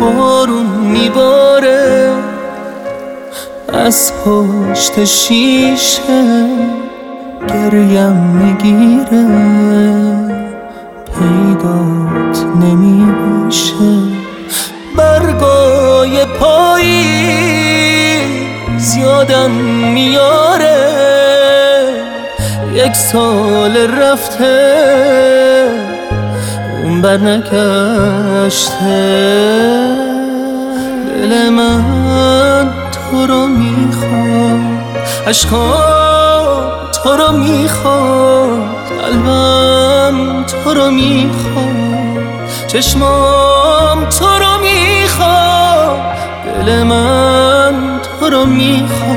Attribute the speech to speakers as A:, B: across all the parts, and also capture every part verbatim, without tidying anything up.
A: بارون میباره از پشت شیشه، گریم میگیره پیدات نمیشه. برگای پاییز یادم میاره یک سال رفته اون بر نگشته. دل من تو رو میخواد، عشقام تو رو میخواد، قلبم تو رو میخواد، چشمام تو رو میخواد. دل من تو رو میخواد،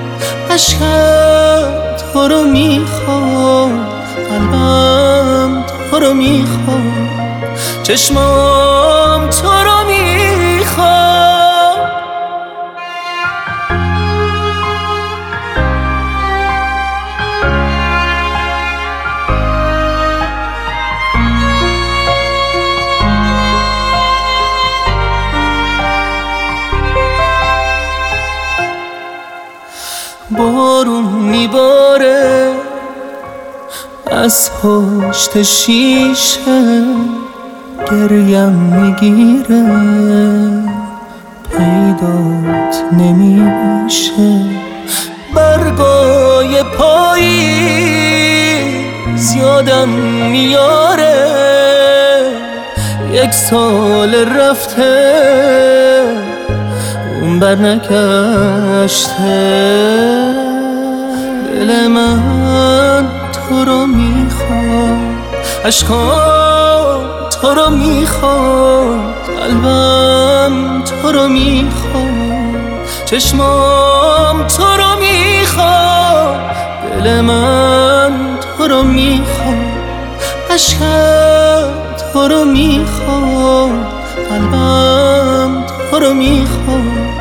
A: عشقم تو رو میخواد، قلبم تو رو میخواد، چشمام تو رو میخواد. بارون میباره از پشت شیشه، گریم میگیره پیدات نمیشه. برگای پاییز یادم میاره یک سال رفته اون بر نگشته. دل من تو رو میخواد، عشقام تو رو میخواد، قلبم تو رو میخواد، چشمام تو رو میخواد. دل من تو رو میخواد، عشقم تو رو میخواد، قلبم تو رو میخواد،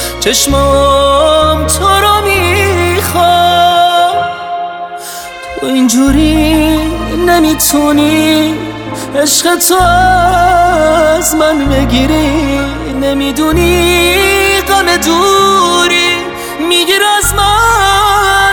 A: چشمام تو رو میخواد. تو اینجوری نمیتونی عشق تو از من بگیری، نمیدونی غم دوری میگیر از من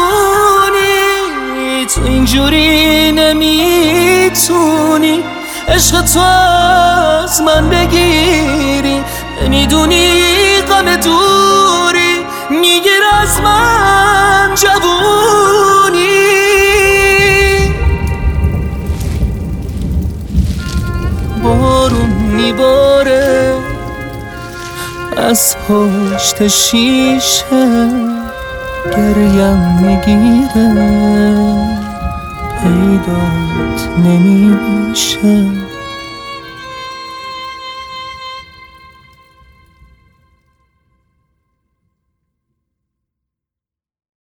A: جوونی. تو اینجوری نمیتونی عشق تو از من بگیری، نمیدونی غم دوری میگیر از من جوونی. بارون میباره از پشت شیشه، گریم میگیره پیدات نمیشه.